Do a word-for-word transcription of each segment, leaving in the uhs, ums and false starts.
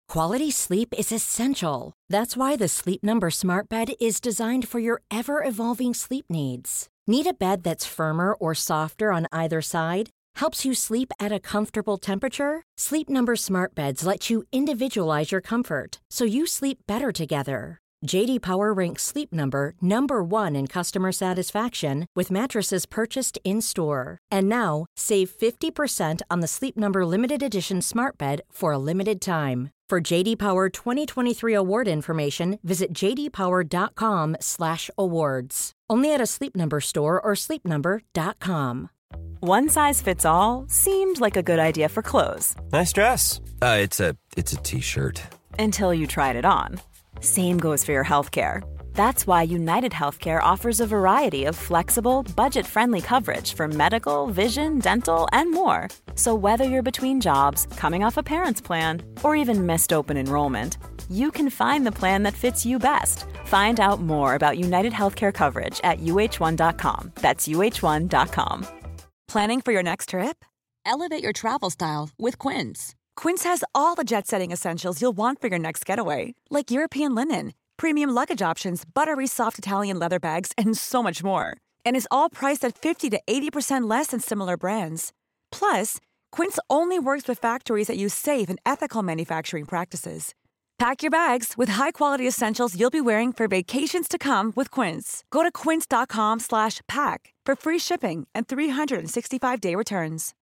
Quality sleep is essential. That's why the Sleep Number Smart Bed is designed for your ever-evolving sleep needs. Need a bed that's firmer or softer on either side? Helps you sleep at a comfortable temperature? Sleep Number Smart Beds let you individualize your comfort, so you sleep better together. J D Power ranks Sleep Number number one in customer satisfaction with mattresses purchased in-store. And now, save fifty percent on the Sleep Number Limited Edition Smart Bed for a limited time. For J D Power twenty twenty-three award information, visit j d power dot com slash awards. Only at a Sleep Number store or sleep number dot com. One size fits all seemed like a good idea for clothes. Nice dress. Uh, it's a it's a t-shirt. Until you tried it on. Same goes for your healthcare. That's why United Healthcare offers a variety of flexible, budget-friendly coverage for medical, vision, dental, and more. So whether you're between jobs, coming off a parent's plan, or even missed open enrollment, you can find the plan that fits you best. Find out more about United Healthcare coverage at u h one dot com. That's u h one dot com. Planning for your next trip? Elevate your travel style with Quince. Quince has all the jet-setting essentials you'll want for your next getaway, like European linen, premium luggage options, buttery soft Italian leather bags, and so much more. And is all priced at fifty to eighty percent less than similar brands. Plus, Quince only works with factories that use safe and ethical manufacturing practices. Pack your bags with high-quality essentials you'll be wearing for vacations to come with Quince. Go to quince dot com slash pack for free shipping and three sixty-five day returns.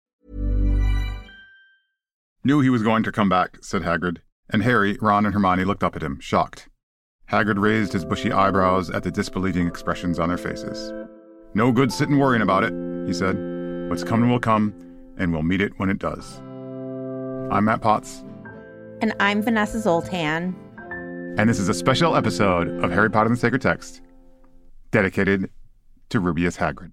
Knew he was going to come back, said Hagrid, and Harry, Ron, and Hermione looked up at him, shocked. Hagrid raised his bushy eyebrows at the disbelieving expressions on their faces. No good sitting worrying about it, he said. What's coming will come, and we'll meet it when it does. I'm Matt Potts. And I'm Vanessa Zoltan. And this is a special episode of Harry Potter and the Sacred Text, dedicated to Rubeus Hagrid.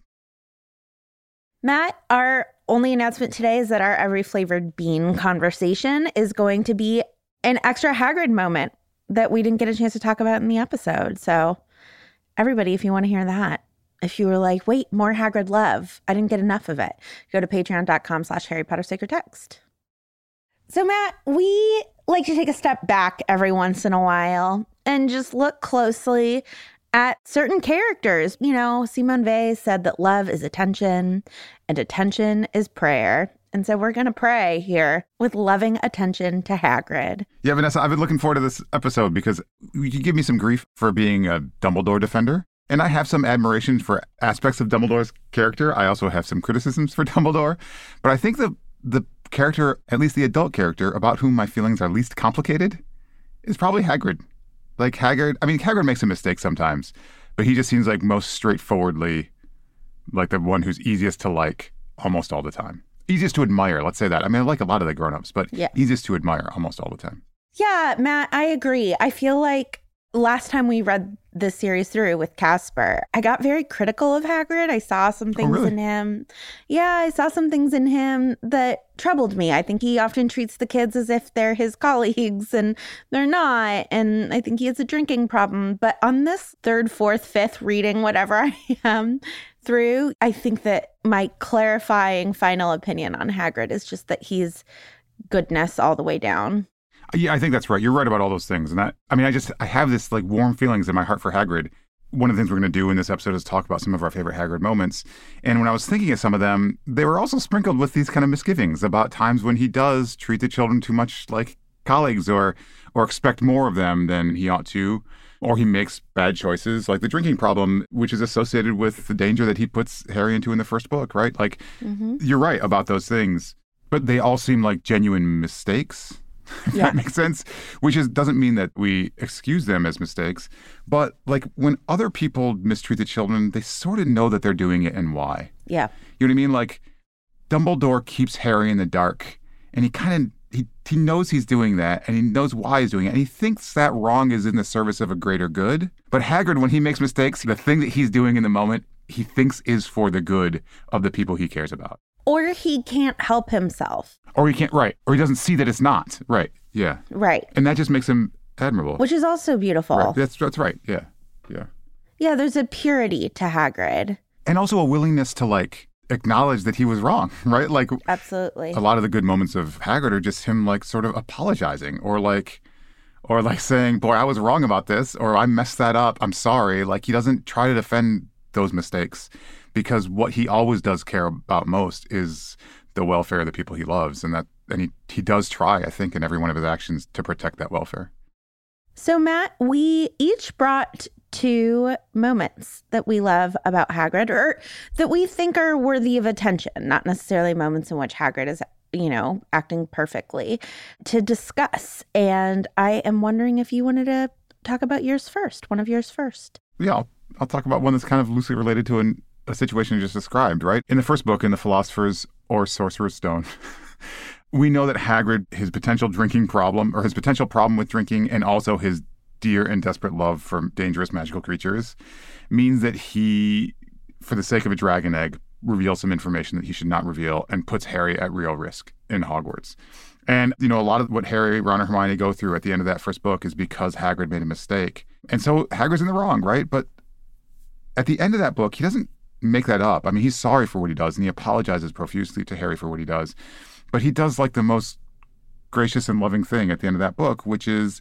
Matt, our only announcement today is that our Every Flavored Bean conversation is going to be an extra Hagrid moment that we didn't get a chance to talk about in the episode. So everybody, if you want to hear that, if you were like, wait, more Hagrid love, I didn't get enough of it, go to patreon dot com slash Harry Potter Sacred Text. So Matt, we like to take a step back every once in a while and just look closely at certain characters. You know, Simone Weil said that love is attention and attention is prayer. And so we're going to pray here with loving attention to Hagrid. Yeah, Vanessa, I've been looking forward to this episode because you give me some grief for being a Dumbledore defender. And I have some admiration for aspects of Dumbledore's character. I also have some criticisms for Dumbledore. But I think the the character, at least the adult character, about whom my feelings are least complicated is probably Hagrid. Like Hagrid, I mean, Hagrid makes a mistake sometimes, but he just seems like most straightforwardly like the one who's easiest to like almost all the time. Easiest to admire, let's say that. I mean, I like a lot of the grown-ups, but yeah. Easiest to admire almost all the time. Yeah, Matt, I agree. I feel like last time we read this series through with Casper, I got very critical of Hagrid. I saw some things oh, really? in him. Yeah, I saw some things in him that troubled me. I think he often treats the kids as if they're his colleagues and they're not. And I think he has a drinking problem. But on this third, fourth, fifth reading, whatever I am through, I think that my clarifying final opinion on Hagrid is just that he's goodness all the way down. Yeah, I think that's right. You're right about all those things. And that, I mean, I just, I have this like warm feelings in my heart for Hagrid. One of the things we're going to do in this episode is talk about some of our favorite Hagrid moments. And when I was thinking of some of them, they were also sprinkled with these kind of misgivings about times when he does treat the children too much like colleagues or, or expect more of them than he ought to. Or he makes bad choices, like the drinking problem, which is associated with the danger that he puts Harry into in the first book, right? Like, mm-hmm. You're right about those things. But they all seem like genuine mistakes. If yeah. that makes sense, which is doesn't mean that we excuse them as mistakes. But like when other people mistreat the children, they sort of know that they're doing it and why. Yeah. You know what I mean? Like Dumbledore keeps Harry in the dark and he kind of, he, he knows he's doing that and he knows why he's doing it. And he thinks that wrong is in the service of a greater good. But Hagrid, when he makes mistakes, the thing that he's doing in the moment, he thinks is for the good of the people he cares about. Or he can't help himself. Or he can't, right. Or he doesn't see that it's not. Right. Yeah. Right. And that just makes him admirable. Which is also beautiful. Right. That's that's right. Yeah. Yeah. Yeah, there's a purity to Hagrid. And also a willingness to like, acknowledge that he was wrong, right? Like, absolutely. A lot of the good moments of Hagrid are just him, like, sort of apologizing or like, or like saying, boy, I was wrong about this, or I messed that up. I'm sorry. Like, he doesn't try to defend those mistakes because what he always does care about most is the welfare of the people he loves. And that, and he, he does try, I think, in every one of his actions to protect that welfare. So, Matt, we each brought two moments that we love about Hagrid, or that we think are worthy of attention, not necessarily moments in which Hagrid is, you know, acting perfectly, to discuss. And I am wondering if you wanted to talk about yours first, one of yours first. Yeah, I'll, I'll talk about one that's kind of loosely related to an, a situation you just described, right? In the first book, in The Philosopher's or Sorcerer's Stone, we know that Hagrid, his potential drinking problem, or his potential problem with drinking, and also his dear and desperate love for dangerous magical creatures, means that he, for the sake of a dragon egg, reveals some information that he should not reveal and puts Harry at real risk in Hogwarts. And, you know, a lot of what Harry, Ron, and Hermione go through at the end of that first book is because Hagrid made a mistake. And so Hagrid's in the wrong, right? But at the end of that book, he doesn't make that up. I mean, he's sorry for what he does, and he apologizes profusely to Harry for what he does. But he does like the most gracious and loving thing at the end of that book, which is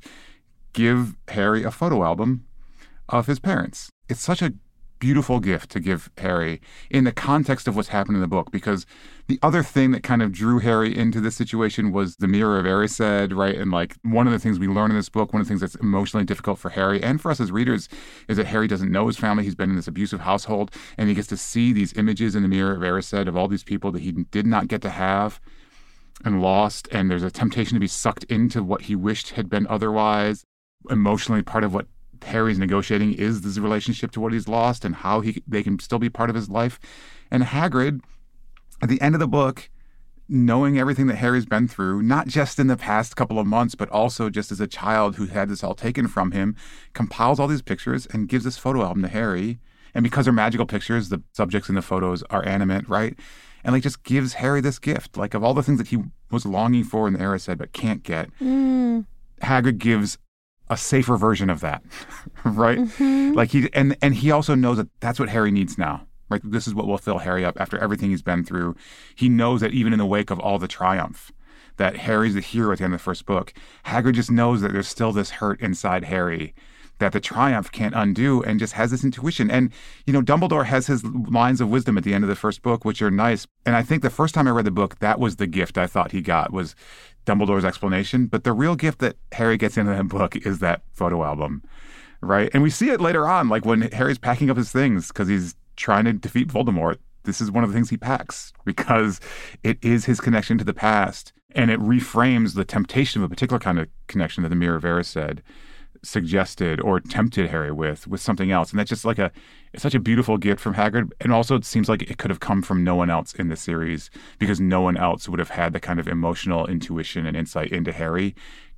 give Harry a photo album of his parents. It's such a beautiful gift to give Harry in the context of what's happened in the book, because the other thing that kind of drew Harry into this situation was the Mirror of Erised, right? And like one of the things we learn in this book, one of the things that's emotionally difficult for Harry and for us as readers, is that Harry doesn't know his family. He's been in this abusive household, and he gets to see these images in the Mirror of Erised of all these people that he did not get to have and lost, and there's a temptation to be sucked into what he wished had been otherwise. Emotionally, part of what Harry's negotiating is this relationship to what he's lost and how he they can still be part of his life. And Hagrid, at the end of the book, knowing everything that Harry's been through, not just in the past couple of months, but also just as a child who had this all taken from him, compiles all these pictures and gives this photo album to Harry. And because they're magical pictures, the subjects in the photos are animate, right? And like just gives Harry this gift, like of all the things that he was longing for in the Erised but can't get. Mm. Hagrid gives a safer version of that, right? Mm-hmm. Like he and and he also knows that that's what Harry needs now, right? This is what will fill Harry up after everything he's been through. He knows that even in the wake of all the triumph, that Harry's the hero at the end of the first book. Hagrid just knows that there's still this hurt inside Harry that the triumph can't undo, and just has this intuition. And, you know, Dumbledore has his lines of wisdom at the end of the first book, which are nice. And I think the first time I read the book, that was the gift I thought he got, was Dumbledore's explanation. But the real gift that Harry gets into that book is that photo album, right? And we see it later on, like when Harry's packing up his things because he's trying to defeat Voldemort. This is one of the things he packs because it is his connection to the past. And it reframes the temptation of a particular kind of connection that the Mirror of Erised suggested or tempted Harry with, with something else. And that's just like a, it's such a beautiful gift from Hagrid. And also it seems like it could have come from no one else in the series, because no one else would have had the kind of emotional intuition and insight into Harry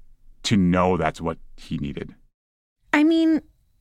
to know that's what he needed. I mean,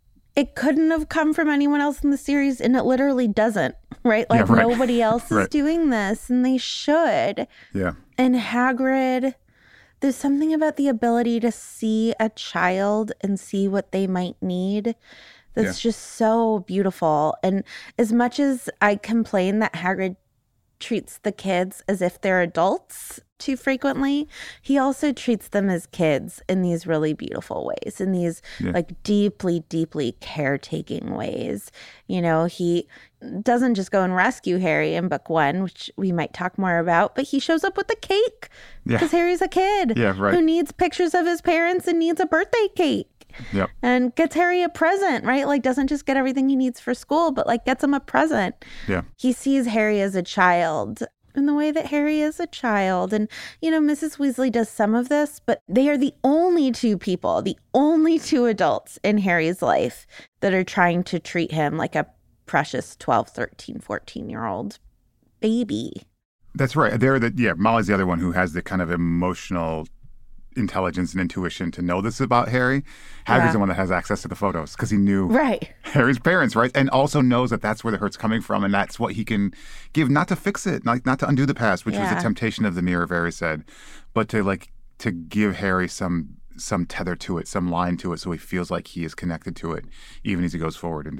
it couldn't have come from anyone else in the series, and it literally doesn't, right? Like yeah, right. Nobody else is right. doing this, and they should. Yeah. And Hagrid, there's something about the ability to see a child and see what they might need that's yeah. just so beautiful. And as much as I complain that Hagrid treats the kids as if they're adults too frequently, he also treats them as kids in these really beautiful ways, in these yeah. like deeply, deeply caretaking ways. You know, he doesn't just go and rescue Harry in book one, which we might talk more about, but he shows up with the cake because yeah. Harry's a kid yeah, right. who needs pictures of his parents and needs a birthday cake. Yep. And gets Harry a present, right? Like doesn't just get everything he needs for school, but like gets him a present. Yeah. He sees Harry as a child in the way that Harry is a child. And, you know, Missus Weasley does some of this, but they are the only two people, the only two adults in Harry's life that are trying to treat him like a precious twelve, thirteen, fourteen-year-old baby. That's right. They're the, yeah, Molly's the other one who has the kind of emotional intelligence and intuition to know this about Harry. Hagrid's yeah. the one that has access to the photos because he knew right. Harry's parents, right? And also knows that that's where the hurt's coming from, and that's what he can give, not to fix it, not, not to undo the past, which yeah. was the temptation of the Mirror of Erised, but to like to give Harry some some tether to it, some line to it, so he feels like he is connected to it, even as he goes forward into this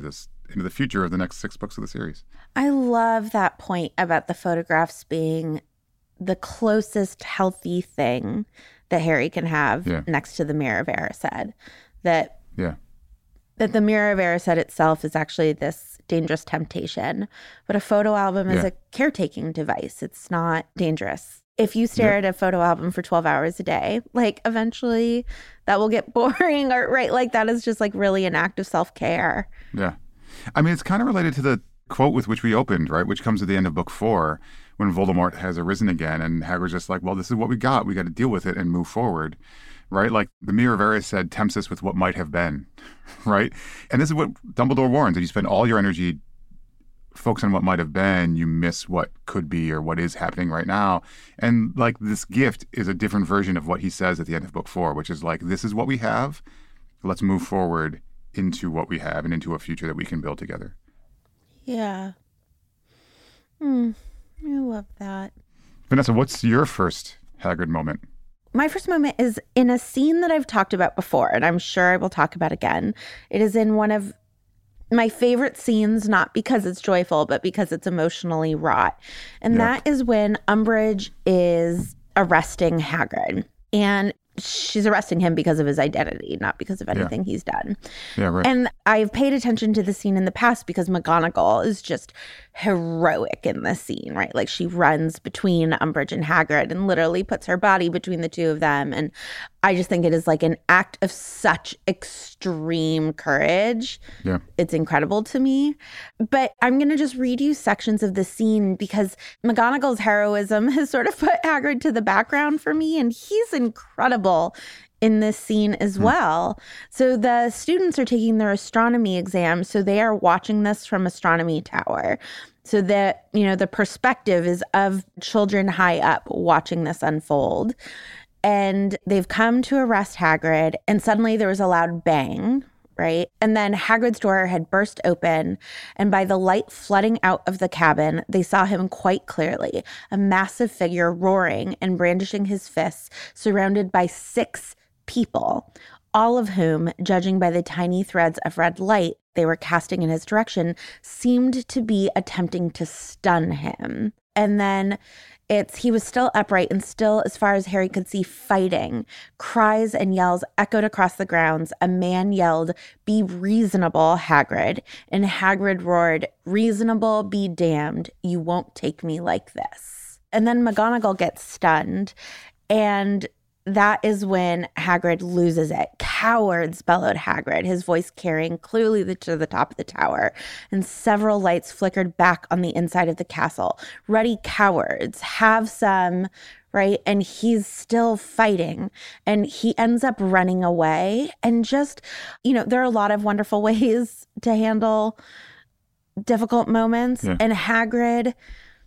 into the future of the next six books of the series. I love that point about the photographs being the closest healthy thing that Harry can have yeah. next to the Mirror of Erised. That yeah. that the Mirror of Erised itself is actually this dangerous temptation, but a photo album is yeah. a caretaking device. It's not dangerous. If you stare yeah. at a photo album for twelve hours a day, like eventually that will get boring, or right? Like that is just like really an act of self-care. Yeah. I mean, it's kind of related to the quote with which we opened, right? Which comes at the end of book four when Voldemort has arisen again and Hagrid's just like, well, this is what we got. We got to deal with it and move forward, right? Like the Mirror of Erised tempts us with what might have been, right? And this is what Dumbledore warns. If you spend all your energy focused on what might have been, you miss what could be or what is happening right now. And like this gift is a different version of what he says at the end of book four, which is like, this is what we have. Let's move forward into what we have and into a future that we can build together. Yeah. Hmm. I love that. Vanessa, what's your first Hagrid moment? My first moment is in a scene that I've talked about before, and I'm sure I will talk about again. It is in one of my favorite scenes, not because it's joyful, but because it's emotionally wrought. And yeah. that is when Umbridge is arresting Hagrid. And she's arresting him because of his identity, not because of anything yeah. he's done. Yeah, right. And I've paid attention to the scene in the past because McGonagall is just heroic in this scene, right? Like she runs between Umbridge and Hagrid and literally puts her body between the two of them. And I just think it is like an act of such extreme courage. Yeah. It's incredible to me. But I'm going to just read you sections of the scene because McGonagall's heroism has sort of put Hagrid to the background for me. And he's incredible in this scene as well. So the students are taking their astronomy exam. So they are watching this from Astronomy Tower. So that, you know, the perspective is of children high up watching this unfold. And they've come to arrest Hagrid. And suddenly there was a loud bang, right? And then Hagrid's door had burst open. And by the light flooding out of the cabin, they saw him quite clearly, a massive figure roaring and brandishing his fists, surrounded by six people, all of whom, judging by the tiny threads of red light they were casting in his direction, seemed to be attempting to stun him. And then it's he was still upright and still, as far as Harry could see, fighting. Cries and yells echoed across the grounds. A man yelled, "Be reasonable, Hagrid." And Hagrid roared, "Reasonable be damned. You won't take me like this." And then McGonagall gets stunned. And that is when Hagrid loses it. "Cowards," bellowed Hagrid, his voice carrying clearly the, to the top of the tower, and several lights flickered back on the inside of the castle. "Ready, cowards, have some," right? And he's still fighting, and he ends up running away. And just, you know, there are a lot of wonderful ways to handle difficult moments. Yeah. And Hagrid,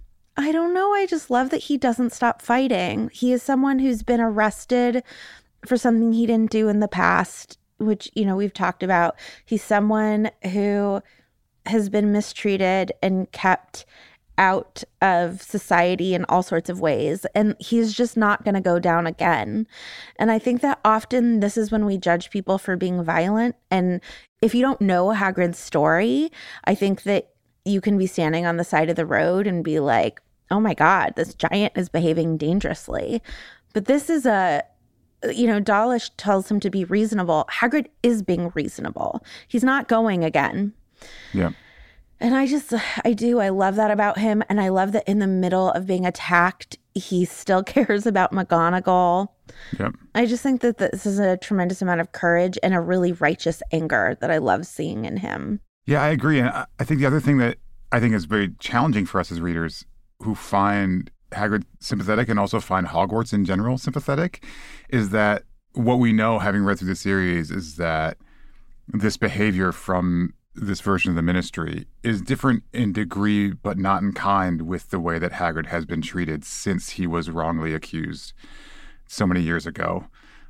I don't know. I just love that he doesn't stop fighting. He is someone who's been arrested for something he didn't do in the past, which, you know, we've talked about. He's someone who has been mistreated and kept out of society in all sorts of ways. And he's just not going to go down again. And I think that often this is when we judge people for being violent. And if you don't know Hagrid's story, I think that you can be standing on the side of the road and be like, oh my God, this giant is behaving dangerously. But this is a, you know, Dawlish tells him to be reasonable. Hagrid is being reasonable. He's not going again. Yeah. And I just, I do, I love that about him. And I love that in the middle of being attacked, he still cares about McGonagall. Yep. I just think that this is a tremendous amount of courage and a really righteous anger that I love seeing in him. Yeah, I agree. And I think the other thing that I think is very challenging for us as readers who find Hagrid sympathetic and also find Hogwarts in general sympathetic is that what we know, having read through the series, is that this behavior from this version of the Ministry is different in degree but not in kind with the way that Hagrid has been treated since he was wrongly accused so many years ago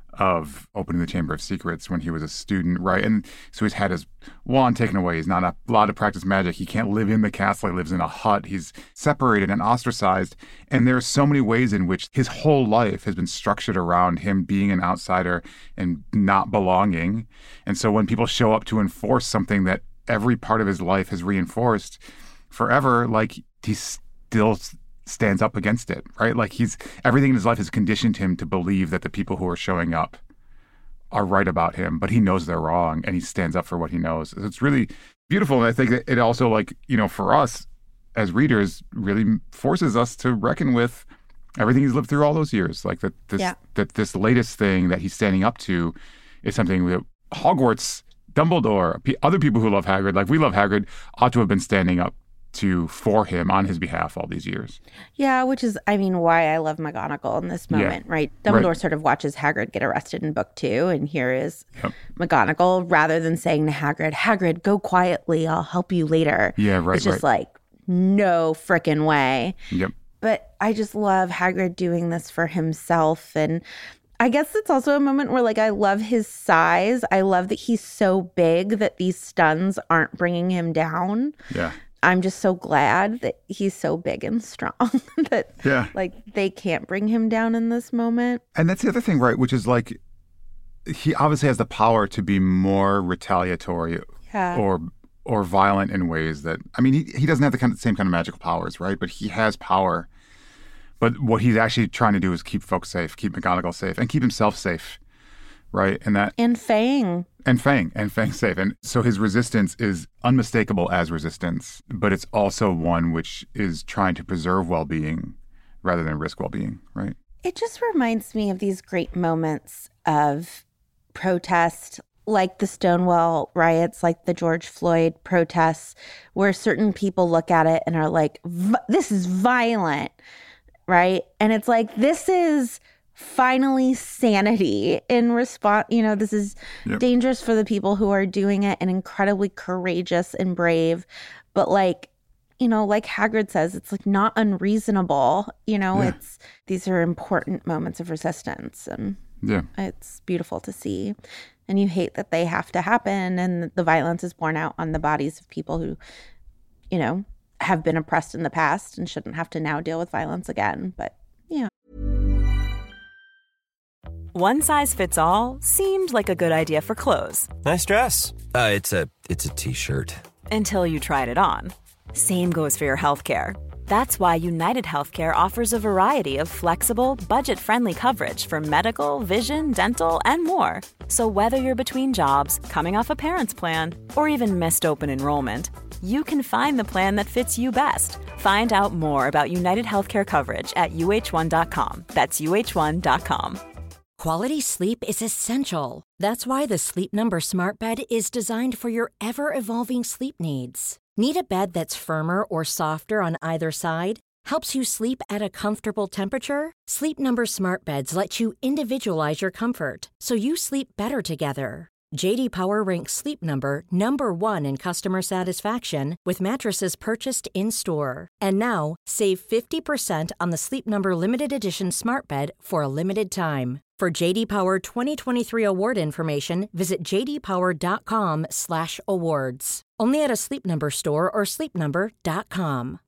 of opening the Chamber of Secrets when he was a student, right? And so he's had his wand taken away. He's not allowed to practice magic. He can't live in the castle. He lives in a hut. He's separated and ostracized. And there are so many ways in which his whole life has been structured around him being an outsider and not belonging. And so when people show up to enforce something that every part of his life has reinforced forever, like he still stands up against it, right? Like he's everything in his life has conditioned him to believe that the people who are showing up are right about him, but he knows they're wrong, and he stands up for what he knows. It's really beautiful, and I think that it also, like, you know, for us as readers, really forces us to reckon with everything he's lived through all those years. Like that this yeah. that this latest thing that he's standing up to is something that Hogwarts, Dumbledore, other people who love Hagrid, like we love Hagrid, ought to have been standing up to for him on his behalf all these years. Yeah, which is, I mean, why I love McGonagall in this moment, yeah. right? Dumbledore right. sort of watches Hagrid get arrested in book two, and here is yep. McGonagall, rather than saying to Hagrid, Hagrid, go quietly, I'll help you later. Yeah, right, It's just right. like, no frickin' way. Yep. But I just love Hagrid doing this for himself, and I guess it's also a moment where, like, I love his size. I love that he's so big that these stuns aren't bringing him down. Yeah. I'm just so glad that he's so big and strong that yeah. like they can't bring him down in this moment. And that's the other thing, right? Which is like, he obviously has the power to be more retaliatory yeah. or or violent in ways that, I mean, he, he doesn't have the kind of same kind of magical powers, right? But he has power. But what he's actually trying to do is keep folks safe, keep McGonagall safe, and keep himself safe, right? And that and Fang. And Fang, and Fang safe. And so his resistance is unmistakable as resistance, but it's also one which is trying to preserve well-being rather than risk well-being, right? It just reminds me of these great moments of protest, like the Stonewall riots, like the George Floyd protests, where certain people look at it and are like, this is violent, right? And it's like, this is finally sanity in response. You know, this is yep. dangerous for the people who are doing it and incredibly courageous and brave. But like, you know, like Hagrid says, it's like not unreasonable. You know, yeah. it's these are important moments of resistance, and yeah, it's beautiful to see. And you hate that they have to happen, and the violence is borne out on the bodies of people who, you know, have been oppressed in the past and shouldn't have to now deal with violence again. But yeah. One size fits all seemed like a good idea for clothes. Nice dress. Uh, it's a it's a t-shirt. Until you tried it on. Same goes for your healthcare. That's why United Healthcare offers a variety of flexible, budget-friendly coverage for medical, vision, dental, and more. So whether you're between jobs, coming off a parent's plan, or even missed open enrollment, you can find the plan that fits you best. Find out more about United Healthcare coverage at U H one dot com. That's U H one dot com. Quality sleep is essential. That's why the Sleep Number Smart Bed is designed for your ever-evolving sleep needs. Need a bed that's firmer or softer on either side? Helps you sleep at a comfortable temperature? Sleep Number Smart Beds let you individualize your comfort, so you sleep better together. J D Power ranks Sleep Number number one in customer satisfaction with mattresses purchased in-store. And now, save fifty percent on the Sleep Number Limited Edition Smart Bed for a limited time. For J D Power twenty twenty-three award information, visit j d power dot com slash awards. Only at a Sleep Number store or sleep number dot com.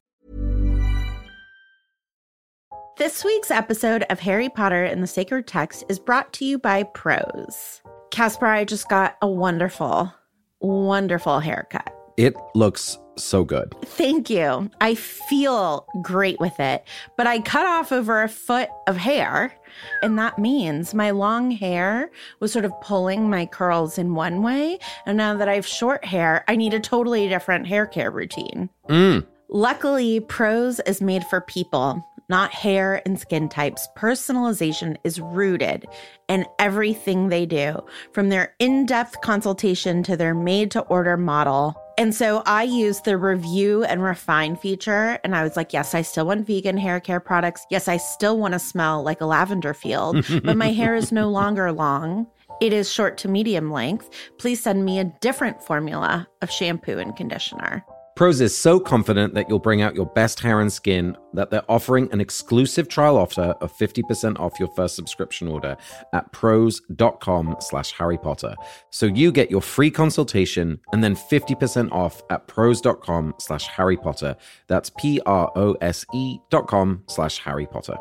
This week's episode of Harry Potter and the Sacred Text is brought to you by Prose. Casper, I just got a wonderful, wonderful haircut. It looks so good. Thank you. I feel great with it, but I cut off over a foot of hair, and that means my long hair was sort of pulling my curls in one way, and now that I have short hair, I need a totally different hair care routine. Mm. Luckily, Prose is made for people, not hair and skin types. Personalization is rooted in everything they do, from their in-depth consultation to their made-to-order model. And so I used the review and refine feature, and I was like, yes, I still want vegan hair care products. Yes, I still want to smell like a lavender field, but my hair is no longer long. It is short to medium length. Please send me a different formula of shampoo and conditioner. Prose is so confident that you'll bring out your best hair and skin that they're offering an exclusive trial offer of fifty percent off your first subscription order at prose.com slash Harry Potter. So you get your free consultation and then fifty percent off at prose.com slash Harry Potter. That's P-R-O-S-E dot com slash Harry Potter.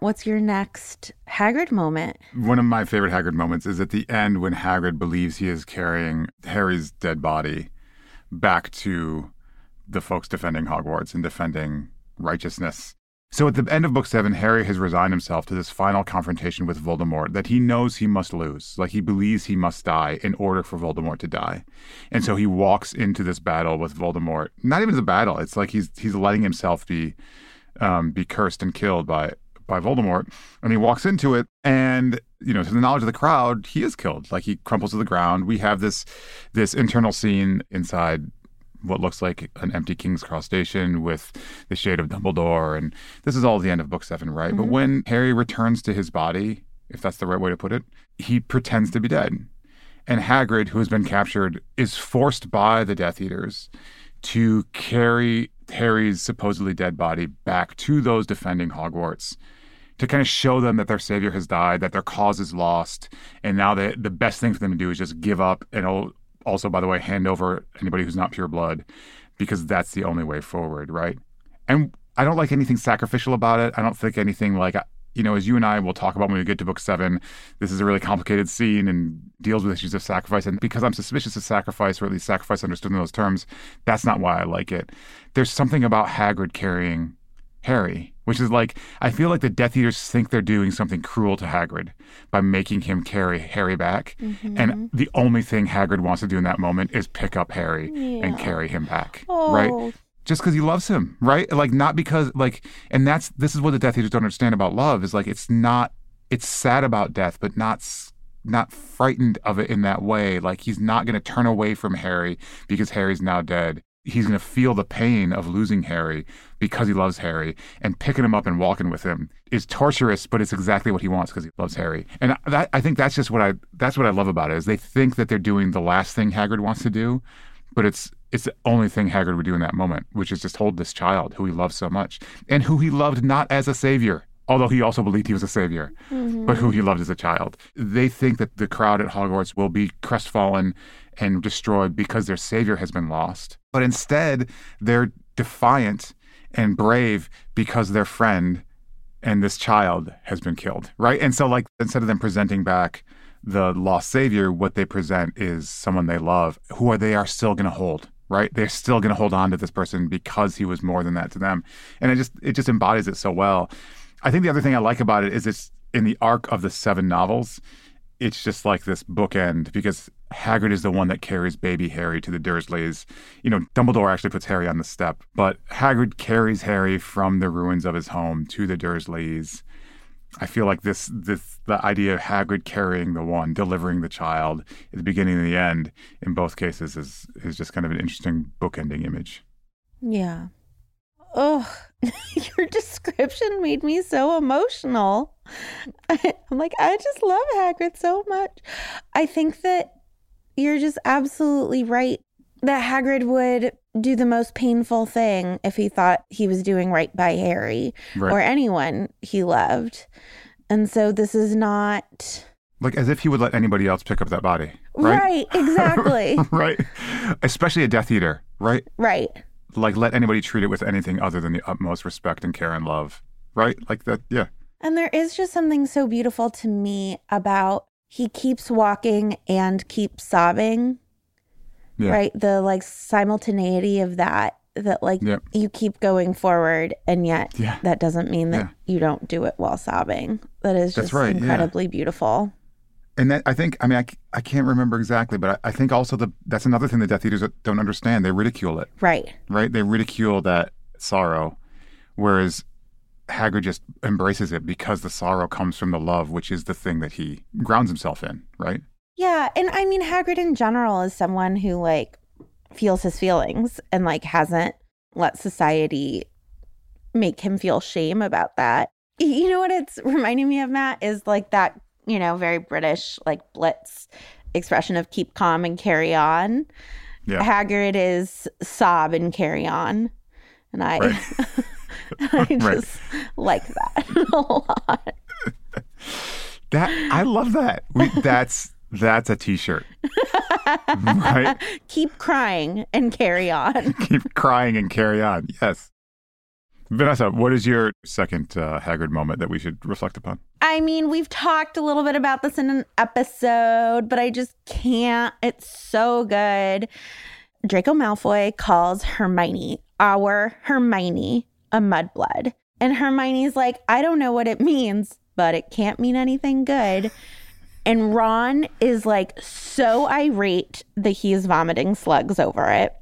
What's your next Hagrid moment? One of my favorite Hagrid moments is at the end when Hagrid believes he is carrying Harry's dead body back to the folks defending Hogwarts and defending righteousness. So at the end of book seven, Harry has resigned himself to this final confrontation with Voldemort that he knows he must lose. Like, he believes he must die in order for Voldemort to die. And so he walks into this battle with Voldemort. Not even as a battle. It's like he's he's letting himself be um, be cursed and killed by by Voldemort, and he walks into it, and, you know, to the knowledge of the crowd, he is killed. Like, he crumples to the ground. We have this this internal scene inside what looks like an empty King's Cross station with the shade of Dumbledore, and this is all the end of book seven, right? Mm-hmm. But when Harry returns to his body, if that's the right way to put it, he pretends to be dead. And Hagrid, who has been captured, is forced by the Death Eaters to carry Harry's supposedly dead body back to those defending Hogwarts, to kind of show them that their savior has died, that their cause is lost, and now they, the best thing for them to do is just give up and also, by the way, hand over anybody who's not pure blood, because that's the only way forward, right? And I don't like anything sacrificial about it. I don't think anything like, you know, as you and I will talk about when we get to book seven, this is a really complicated scene and deals with issues of sacrifice. And because I'm suspicious of sacrifice, or at least sacrifice understood in those terms, that's not why I like it. There's something about Hagrid carrying Harry, which is like, I feel like the Death Eaters think they're doing something cruel to Hagrid by making him carry Harry back. Mm-hmm. And the only thing Hagrid wants to do in that moment is pick up Harry yeah. and carry him back, oh. right? Just because he loves him, right? Like, not because, like, and that's, this is what the Death Eaters don't understand about love, is like, it's not, it's sad about death, but not, not frightened of it in that way. Like, he's not going to turn away from Harry because Harry's now dead. He's going to feel the pain of losing Harry because he loves Harry, and picking him up and walking with him is torturous, but it's exactly what he wants because he loves Harry. And that, I think that's just what I, that's what I love about it, is they think that they're doing the last thing Hagrid wants to do, but it's, it's the only thing Hagrid would do in that moment, which is just hold this child who he loves so much, and who he loved not as a savior, although he also believed he was a savior, mm-hmm. but who he loved as a child. They think that the crowd at Hogwarts will be crestfallen and destroyed because their savior has been lost. But instead, they're defiant and brave because their friend and this child has been killed, right? And so, like, instead of them presenting back the lost savior, what they present is someone they love, who are they are still going to hold, right? They're still going to hold on to this person because he was more than that to them. And it just it just embodies it so well. I think the other thing I like about it is it's in the arc of the seven novels, it's just like this bookend, because Hagrid is the one that carries baby Harry to the Dursleys. You know, Dumbledore actually puts Harry on the step, but Hagrid carries Harry from the ruins of his home to the Dursleys. I feel like this, this, the idea of Hagrid carrying the one, delivering the child at the beginning and the end, in both cases, is is just kind of an interesting bookending image. Yeah. Oh, your description made me so emotional. I, I'm like, I just love Hagrid so much. I think that you're just absolutely right that Hagrid would do the most painful thing if he thought he was doing right by Harry right. or anyone he loved. And so this is not... Like, as if he would let anybody else pick up that body. Right, right exactly. Right. Especially a Death Eater, right? Right. Like, let anybody treat it with anything other than the utmost respect and care and love, right? Like that, yeah. And there is just something so beautiful to me about he keeps walking and keeps sobbing, yeah. right? The, like, simultaneity of that, that, like, yeah. you keep going forward, and yet yeah. that doesn't mean that yeah. you don't do it while sobbing. That is just right, incredibly yeah. beautiful. And that, I think, I mean, I, I can't remember exactly, but I, I think also the that's another thing the Death Eaters don't understand. They ridicule it. Right. Right? They ridicule that sorrow, whereas Hagrid just embraces it because the sorrow comes from the love, which is the thing that he grounds himself in, right? Yeah. And I mean, Hagrid in general is someone who, like, feels his feelings and, like, hasn't let society make him feel shame about that. You know what it's reminding me of, Matt, is like that, you know, very British, like, Blitz expression of keep calm and carry on. Yeah. Hagrid is sob and carry on. And I, right. I just right. like that a lot. That, I love that. We, that's, that's a t-shirt. Right? Keep crying and carry on. Keep crying and carry on. Yes. Vanessa, what is your second uh, Hagrid moment that we should reflect upon? I mean, we've talked a little bit about this in an episode, but I just can't. It's so good. Draco Malfoy calls Hermione, our Hermione, a mudblood. And Hermione's like, I don't know what it means, but it can't mean anything good. And Ron is like so irate that he is vomiting slugs over it.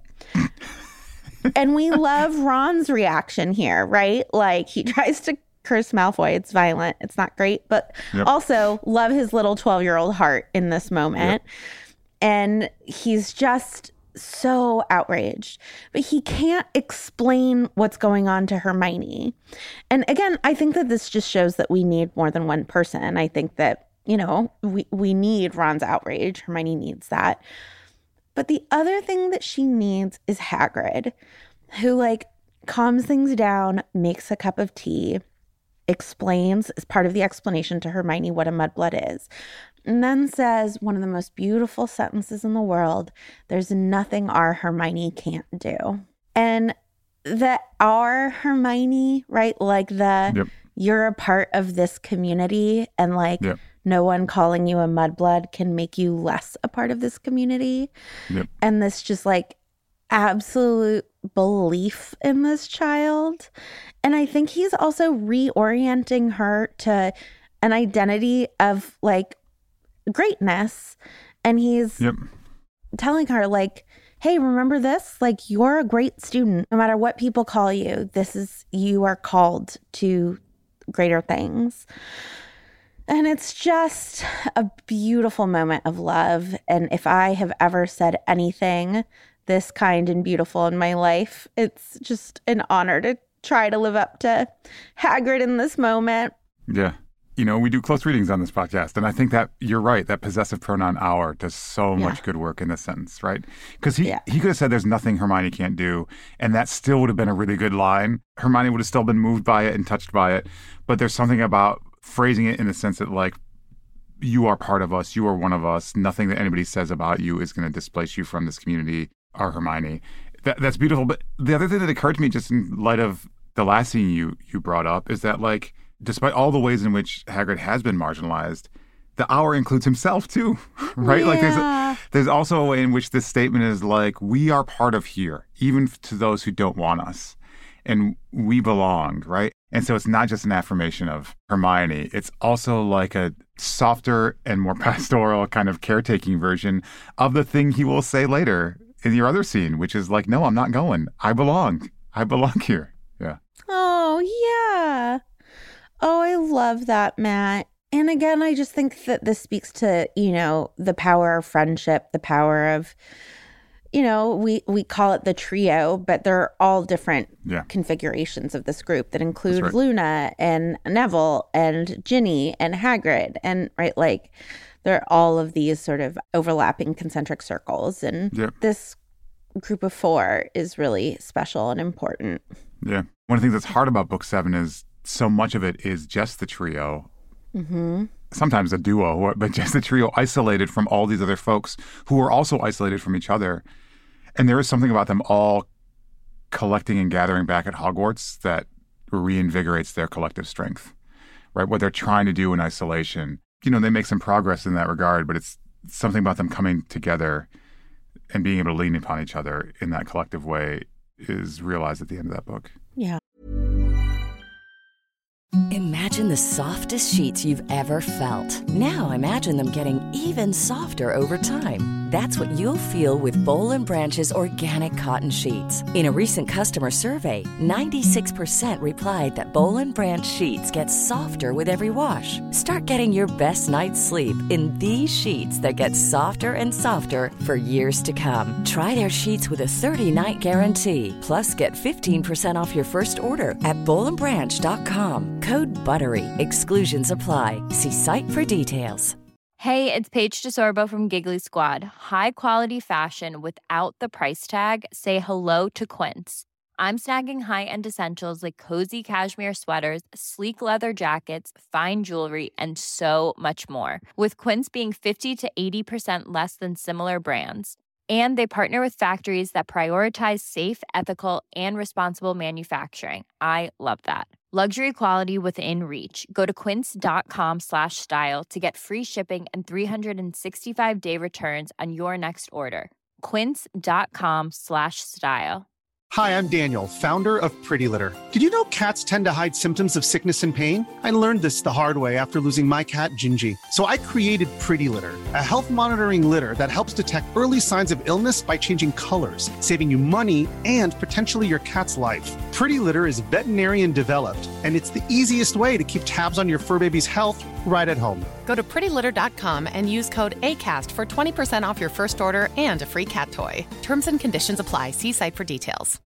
And we love Ron's reaction here, right? Like he tries to curse Malfoy. It's violent. It's not great, but yep. also love his little twelve-year-old heart in this moment. Yep. And he's just so outraged, but he can't explain what's going on to Hermione. And again, I think that this just shows that we need more than one person. I think that, you know, we, we need Ron's outrage. Hermione needs that. But the other thing that she needs is Hagrid, who like calms things down, makes a cup of tea, explains as part of the explanation to Hermione what a mudblood is, and then says one of the most beautiful sentences in the world, there's nothing our Hermione can't do. And that our Hermione, right, like the yep. you're a part of this community and like yep. no one calling you a mudblood can make you less a part of this community. Yep. And this just like absolute belief in this child. And I think he's also reorienting her to an identity of like greatness. And he's yep. telling her like, hey, remember this? Like, you're a great student. No matter what people call you, this is, you are called to greater things. And it's just a beautiful moment of love. And if I have ever said anything this kind and beautiful in my life, it's just an honor to try to live up to Hagrid in this moment. Yeah. You know, we do close readings on this podcast, and I think that you're right, that possessive pronoun our does so yeah. much good work in this sentence, right? Because he, yeah. he could have said there's nothing Hermione can't do, and that still would have been a really good line. Hermione would have still been moved by it and touched by it, but there's something about phrasing it in the sense that, like, you are part of us, you are one of us, nothing that anybody says about you is going to displace you from this community, our Hermione. That, that's beautiful, but the other thing that occurred to me just in light of the last scene you you brought up is that, like, despite all the ways in which Hagrid has been marginalized, the our includes himself too, right? Yeah. Like there's a, there's also a way in which this statement is like, we are part of here, even to those who don't want us, and we belong, right? And so it's not just an affirmation of Hermione, it's also like a softer and more pastoral kind of caretaking version of the thing he will say later in your other scene, which is like, no, I'm not going. I belong. I belong here. Yeah. Oh, yeah. Oh, I love that, Matt. And again, I just think that this speaks to, you know, the power of friendship, the power of, you know, we, we call it the trio, but they're all different yeah. configurations of this group that include right. Luna and Neville and Ginny and Hagrid. And, right, like, they're all of these sort of overlapping concentric circles. And yep. this group of four is really special and important. Yeah. One of the things that's hard about book seven is so much of it is just the trio, mm-hmm. sometimes a duo, but just the trio isolated from all these other folks who are also isolated from each other. And there is something about them all collecting and gathering back at Hogwarts that reinvigorates their collective strength, right? What they're trying to do in isolation. You know, they make some progress in that regard, but it's something about them coming together and being able to lean upon each other in that collective way is realized at the end of that book. Yeah. Imagine the softest sheets you've ever felt. Now imagine them getting even softer over time. That's what you'll feel with Boll and Branch's organic cotton sheets. In a recent customer survey, ninety-six percent replied that Boll and Branch sheets get softer with every wash. Start getting your best night's sleep in these sheets that get softer and softer for years to come. Try their sheets with a thirty-night guarantee. Plus, get fifteen percent off your first order at boll and branch dot com. Code BUTTERY. Exclusions apply. See site for details. Hey, it's Paige DeSorbo from Giggly Squad. High quality fashion without the price tag. Say hello to Quince. I'm snagging high-end essentials like cozy cashmere sweaters, sleek leather jackets, fine jewelry, and so much more. With Quince being fifty to eighty percent less than similar brands. And they partner with factories that prioritize safe, ethical, and responsible manufacturing. I love that. Luxury quality within reach. Go to quince.com slash style to get free shipping and three sixty-five day returns on your next order. Quince.com slash style. Hi, I'm Daniel, founder of Pretty Litter. Did you know cats tend to hide symptoms of sickness and pain? I learned this the hard way after losing my cat, Gingy. So I created Pretty Litter, a health monitoring litter that helps detect early signs of illness by changing colors, saving you money and potentially your cat's life. Pretty Litter is veterinarian developed, and it's the easiest way to keep tabs on your fur baby's health right at home. Go to pretty litter dot com and use code ACAST for twenty percent off your first order and a free cat toy. Terms and conditions apply. See site for details.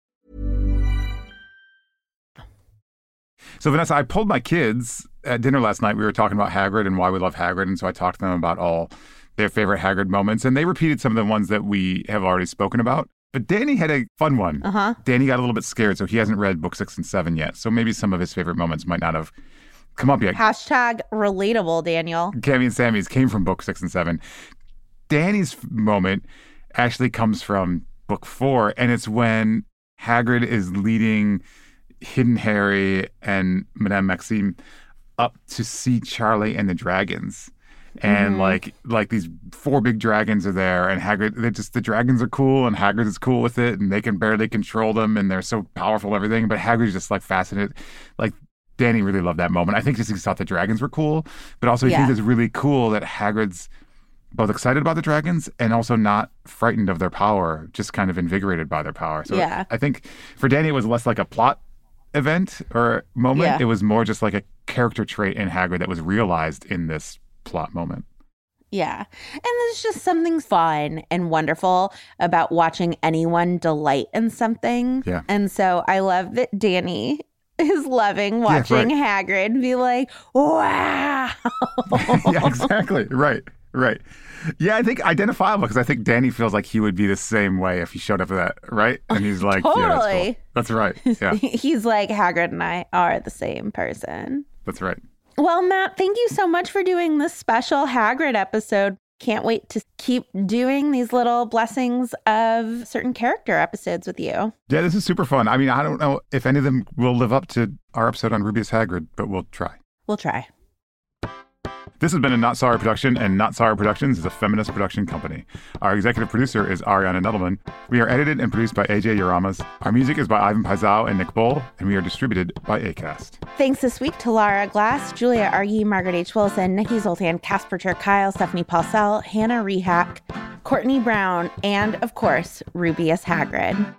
So, Vanessa, I pulled my kids at dinner last night. We were talking about Hagrid and why we love Hagrid. And so I talked to them about all their favorite Hagrid moments. And they repeated some of the ones that we have already spoken about. But Danny had a fun one. Uh-huh. Danny got a little bit scared, so he hasn't read book six and seven yet. So maybe some of his favorite moments might not have come up yet. Hashtag relatable, Daniel. Cammy and Sammy's came from book six and seven. Danny's moment actually comes from book four, and it's when Hagrid is leading Hidden Harry and Madame Maxime up to see Charlie and the dragons. And mm-hmm. like like these four big dragons are there, and Hagrid, they just the dragons are cool, and Hagrid is cool with it, and they can barely control them, and they're so powerful and everything. But Hagrid's just like fascinated. Like Danny really loved that moment. I think just he thought the dragons were cool, but also he yeah. thinks it's really cool that Hagrid's both excited about the dragons and also not frightened of their power, just kind of invigorated by their power. So yeah. I think for Danny, it was less like a plot event or moment. Yeah. It was more just like a character trait in Hagrid that was realized in this plot moment. Yeah. And there's just something fun and wonderful about watching anyone delight in something. Yeah. And so I love that Danny is loving watching yeah, right. Hagrid be like, wow. Yeah, exactly. Right. Right. Yeah, I think identifiable because I think Danny feels like he would be the same way if he showed up for that, right? And he's like, totally. Yeah, that's, cool. That's right. Yeah. He's like, Hagrid and I are the same person. That's right. Well, Matt, thank you so much for doing this special Hagrid episode. Can't wait to keep doing these little blessings of certain character episodes with you. Yeah, this is super fun. I mean, I don't know if any of them will live up to our episode on Rubeus Hagrid, but we'll try. We'll try. This has been a Not Sorry production, and Not Sorry Productions is a feminist production company. Our executive producer is Ariana Nettleman. We are edited and produced by A J Yaramas. Our music is by Ivan Paisau and Nick Bull, and we are distributed by Acast. Thanks this week to Lara Glass, Julia Argy, Margaret H. Wilson, Nikki Zoltan, Casper Ter Kyle, Stephanie Paulsell, Hannah Rehack, Courtney Brown, and, of course, Rubeus Hagrid.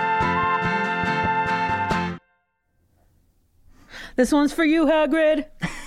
This one's for you, Hagrid.